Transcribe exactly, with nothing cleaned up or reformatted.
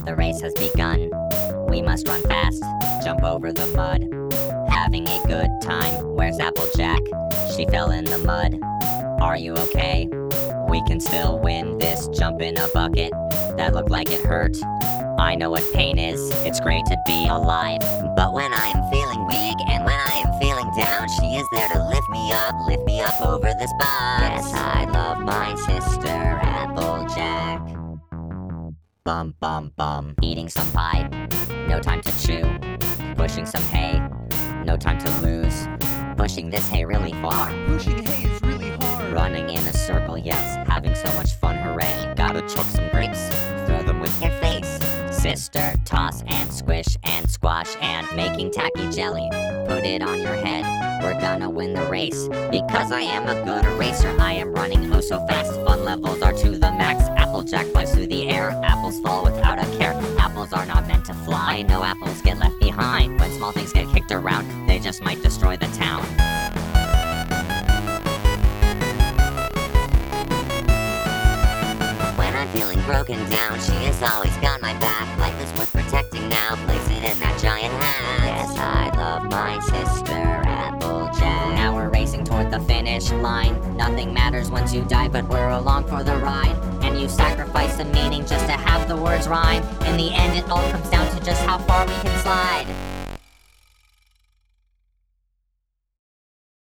The race has begun. We must run fast, jump over the mud. Having a good time. Where's Applejack? She fell in the mud. Are you okay? We can still win this jump in a bucket that looked like it hurt. I know what pain is. It's great to be alive. But when I am feeling weak and when I am feeling down, she is there to lift me up, lift me up over this box. Yes, I love my sister, Applejack. Bum, bum, bum. Eating some pie, no time to chew. Pushing some hay, no time to lose. Pushing this hay really far. Pushing hay is really hard. Running in a circle, yes. Having so much fun, hooray. Gotta choke some grapes, throw them with your face. Sister, toss and squish and squash and making tacky jelly. Put it on your head, we're gonna win the race. Because I am a good eraser, I am running oh so fast. Fun levels are to the max. Applejack flies through the air, apples fall without a care. Apples are not meant to fly, no apples get left behind. When small things get kicked around, they just might destroy the town. When I'm feeling broken down, she has always got my back. Life is worth protecting now, place it in that giant hat. Yes, I love my sister, Applejack. Now we're racing toward the finish line. Nothing matters once you die, but we're along for the ride. And you sacrifice the meaning just to have the words rhyme. In the end, it all comes down to just how far we can slide.